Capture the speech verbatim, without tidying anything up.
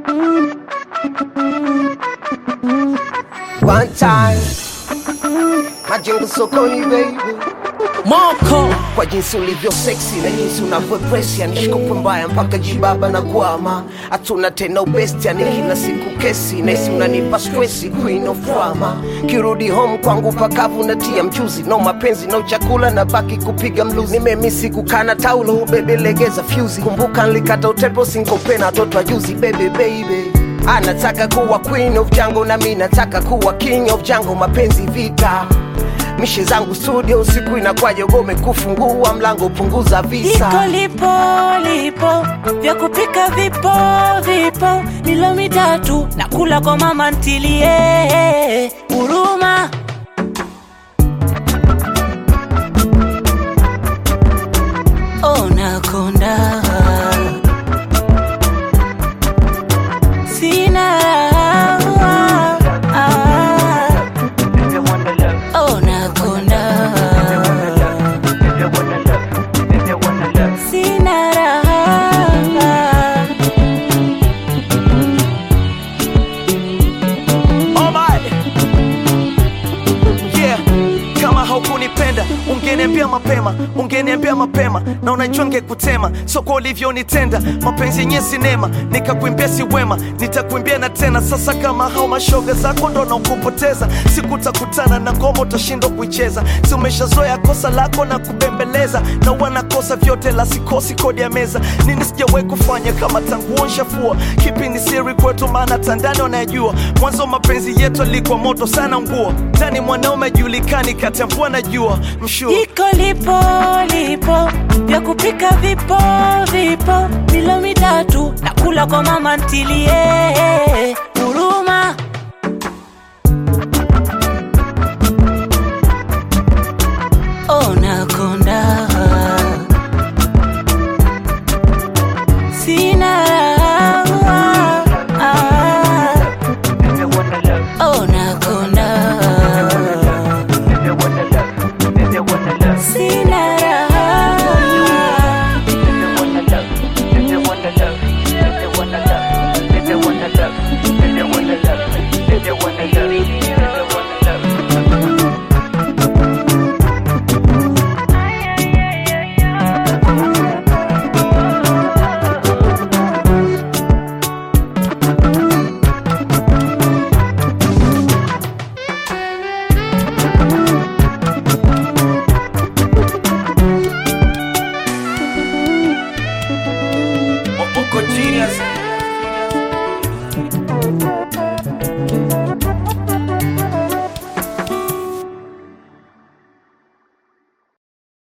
One time majengo sokoni baby Moko kwa jinsi ulivyo sexy na jinsi unavyopress yani shikopo mbaya mpaka jibaba na kuama hatuna tena ubest yani kila siku kesi nesi unanipa stress queen of drama kirudi home kwangu pakavu natia mchuzi no mapenzi no chakula na baki kupiga mluzi nimemisi kukana taulo bebe legeza fuse kumbuka nilikata utepo sinkopena watoto juzi baby baby anataka kuwa queen of jungle na mimi nataka kuwa king of jungle mapenzi vita mishe zangu studio usiku inakuwa jogome kufungua mlango punguza visa Iko lipo lipo vya kupika vipo vipo milo mitatu na kula kwa mama ntilie huruma ona konda sina ungeniambia mapema, ungeniambia mapema na unajua ngekutema soko ulivyonitenda mapenzi yenye sinema nikakuimbia si wema nitakuimbia na tena sasa kama hao mashoga zako ndo nakupoteza sikutakutana na ngoma utashindwa kuicheza si umeshazoea kosa lako na kubembeleza na wanakosa vyote la sikosi kodi ya meza nini sijawahi kufanya kama tangu onshafua kipi ni siri kwetu maana tandani wanayajua mwanzo mapenzi yetu alikuwa moto sana nguo ndani mwanaume julikani katambua na jua mshua Iko lipo lipo vya kupika vipo vipo milo mitatu na kula kwa mama ntilie